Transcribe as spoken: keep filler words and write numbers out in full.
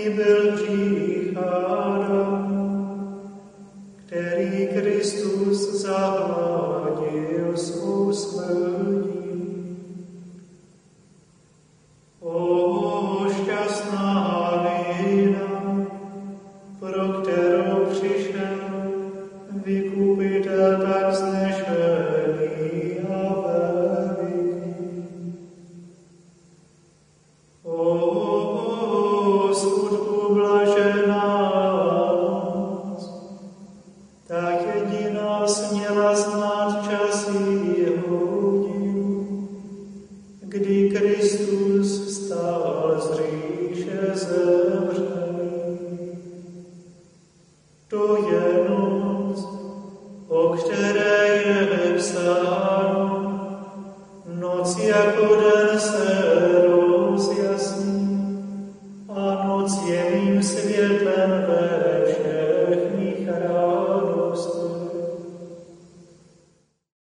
který byl hřích Adam, který Kristus zahladil svou smrtí. O šťastná vina, pro kterou přišel vykupitel tak znešený a veliký. O skutku blažená noc, tak jediná směla znát časy hodin, kdy Kristus stál z říše zemřelých. To je noc, o které je psáno, noc jako den